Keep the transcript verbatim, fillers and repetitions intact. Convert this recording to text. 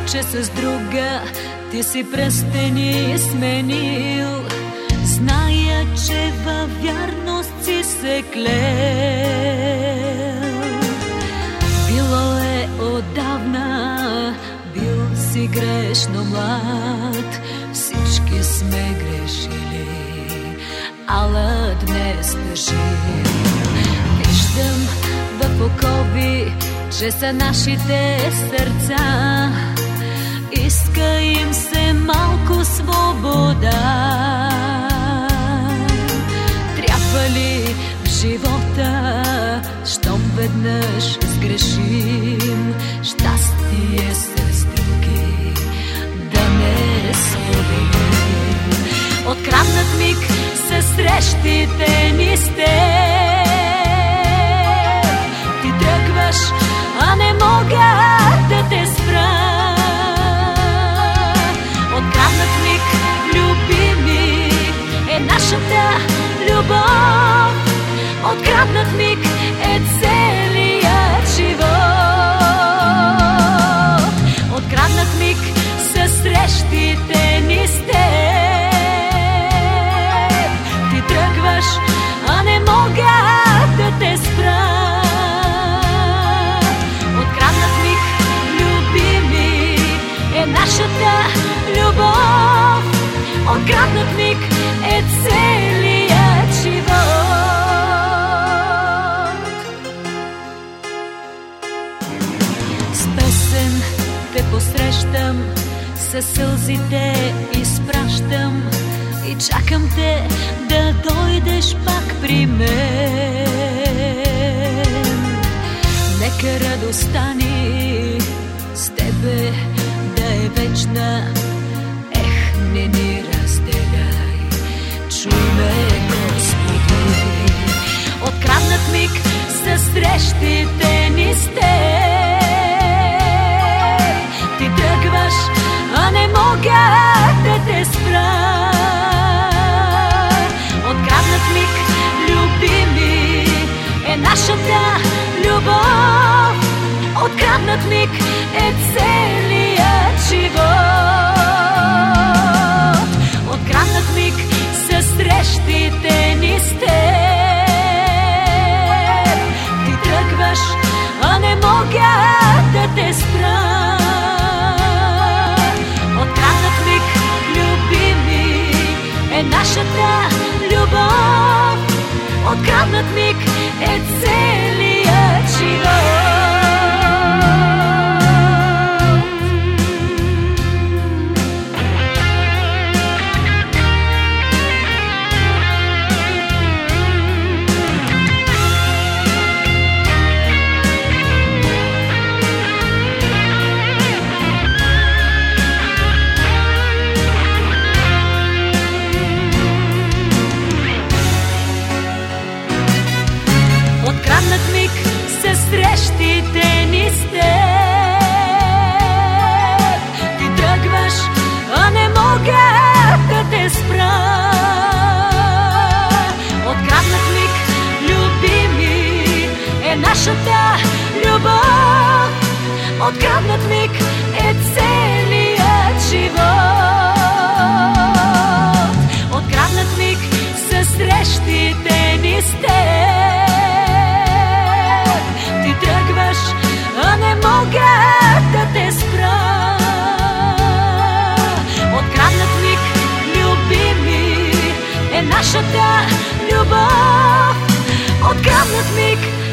че с друга ти си пръстени сменил. Зная, че във вярност си се клел. Било е отдавна, бил си грешно млад. Всички сме грешили, ала днес тъжим. Виждам в окови, че са нашите сърца. Иска им се малко свобода. Трябва ли в живота, щом веднъж сгрешим, щастие с други да не споделим? Откраднат миг са срещите ни с теб. Ти тръгваш, а не мога да те спра. Откраднат миг, любими, е нашата любов. Откраднат миг е целият живот. Откраднат миг са срещите ни с теб. Ти тръгваш, а не мога да те спра. Откраднат миг, любими, е нашата любов. Откраднат миг е целият живот. С песен те посрещам, със сълзите изпращам и чакам те да дойдеш пак при мен. Нека радостта ни с тебе да е вечна. Ех, не ни разделяй, чуй ме, Господи. Откраднат миг са срещите ни с теб. Ти тръгваш, а не мога да те спра. Откраднат миг, любими, е нашата любов. Откраднат миг е целият живот. Откраднат миг са срещите ни с теб. Ти тръгваш, а не мога да те спра. Откраднат миг, любими, е нашата любов. Откраднат миг е целият живот. Откраднат миг са срещите ни с теб. Ти тръгваш, а не мога да те спра. Откраднат миг, любими, е нашата любов. Откраднат миг е целият живот. Откраднат миг са срещите ни с теб. Ти тръгваш, а не мога да те спра. Откраднат миг, любими, е нашата любов. Откраднат миг